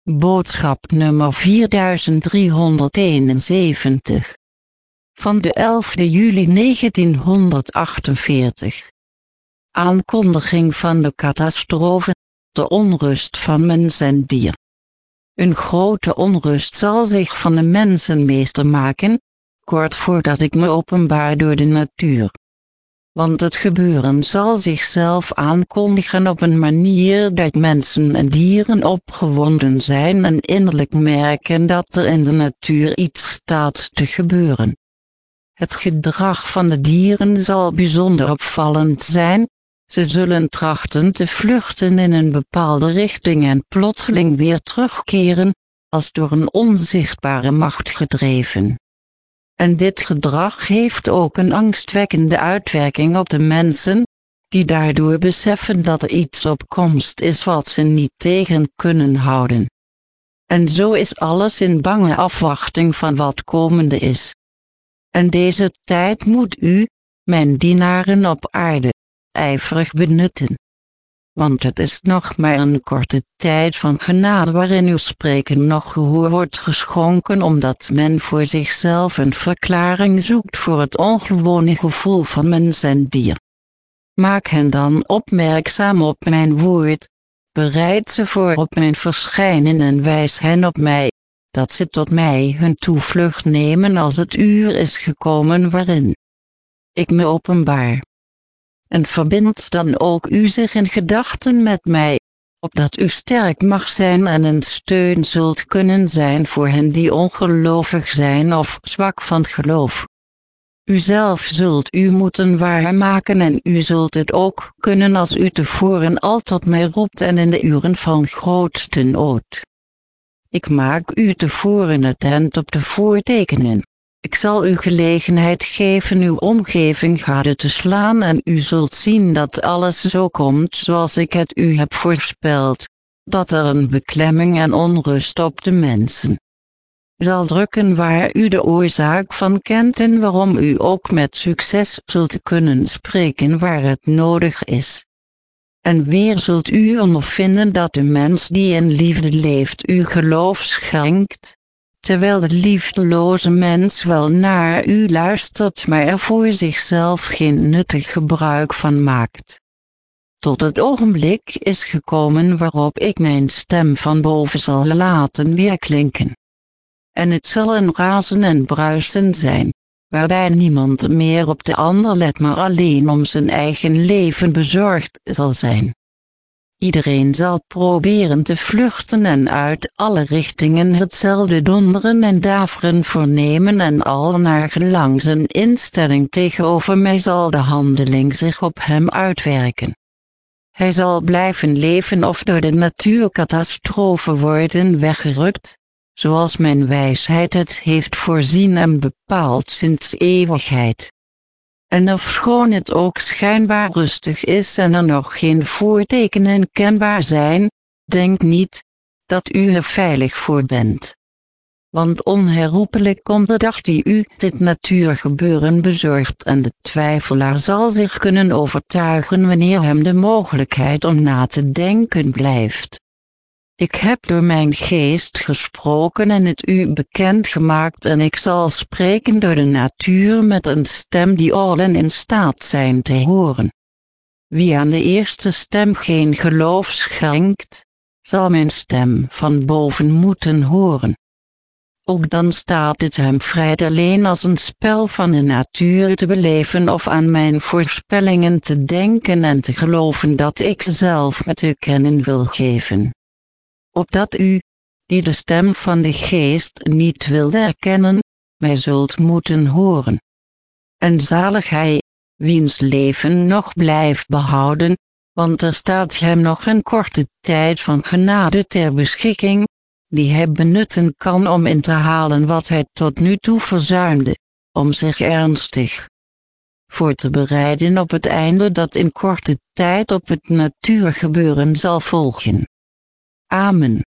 Boodschap nummer 4371. Van de 11 juli 1948. Aankondiging van de catastrofe, de onrust van mens en dier. Een grote onrust zal zich van de mensen meester maken, kort voordat ik me openbaar door de natuur. Want het gebeuren zal zichzelf aankondigen op een manier dat mensen en dieren opgewonden zijn en innerlijk merken dat er in de natuur iets staat te gebeuren. Het gedrag van de dieren zal bijzonder opvallend zijn. Ze zullen trachten te vluchten in een bepaalde richting en plotseling weer terugkeren, als door een onzichtbare macht gedreven. En dit gedrag heeft ook een angstwekkende uitwerking op de mensen, die daardoor beseffen dat er iets op komst is wat ze niet tegen kunnen houden. En zo is alles in bange afwachting van wat komende is. En deze tijd moet u, mijn dienaren op aarde, ijverig benutten. Want het is nog maar een korte tijd van genade waarin uw spreken nog gehoor wordt geschonken, omdat men voor zichzelf een verklaring zoekt voor het ongewone gevoel van mens en dier. Maak hen dan opmerkzaam op mijn woord, bereid ze voor op mijn verschijnen en wijs hen op mij, dat ze tot mij hun toevlucht nemen als het uur is gekomen waarin ik me openbaar. En verbind dan ook u zich in gedachten met mij, opdat u sterk mag zijn en een steun zult kunnen zijn voor hen die ongelovig zijn of zwak van geloof. Uzelf zult u moeten waarmaken en u zult het ook kunnen als u tevoren al tot mij roept en in de uren van grootste nood. Ik maak u tevoren attent op de voortekenen. Ik zal u gelegenheid geven uw omgeving gade te slaan en u zult zien dat alles zo komt zoals ik het u heb voorspeld, dat er een beklemming en onrust op de mensen zal drukken waar u de oorzaak van kent en waarom u ook met succes zult kunnen spreken waar het nodig is. En weer zult u ondervinden dat de mens die in liefde leeft u geloof schenkt, terwijl de liefdeloze mens wel naar u luistert maar er voor zichzelf geen nuttig gebruik van maakt. Tot het ogenblik is gekomen waarop ik mijn stem van boven zal laten weerklinken. En het zal een razen en bruisen zijn, waarbij niemand meer op de ander let maar alleen om zijn eigen leven bezorgd zal zijn. Iedereen zal proberen te vluchten en uit alle richtingen hetzelfde donderen en daveren vernemen en al naar gelang zijn instelling tegenover mij zal de handeling zich op hem uitwerken. Hij zal blijven leven of door de natuurcatastrofe worden weggerukt, zoals mijn wijsheid het heeft voorzien en bepaald sinds eeuwigheid. En ofschoon het ook schijnbaar rustig is en er nog geen voortekenen kenbaar zijn, denk niet dat u er veilig voor bent. Want onherroepelijk komt de dag die u dit natuurgebeuren bezorgt en de twijfelaar zal zich kunnen overtuigen wanneer hem de mogelijkheid om na te denken blijft. Ik heb door mijn geest gesproken en het u bekendgemaakt en ik zal spreken door de natuur met een stem die allen in staat zijn te horen. Wie aan de eerste stem geen geloof schenkt, zal mijn stem van boven moeten horen. Ook dan staat het hem vrij alleen als een spel van de natuur te beleven of aan mijn voorspellingen te denken en te geloven dat ik zelf met u kennen wil geven. Opdat u, die de stem van de geest niet wilde erkennen, mij zult moeten horen. En zalig hij, wiens leven nog blijft behouden, want er staat hem nog een korte tijd van genade ter beschikking, die hij benutten kan om in te halen wat hij tot nu toe verzuimde, om zich ernstig voor te bereiden op het einde dat in korte tijd op het natuurgebeuren zal volgen. Amen.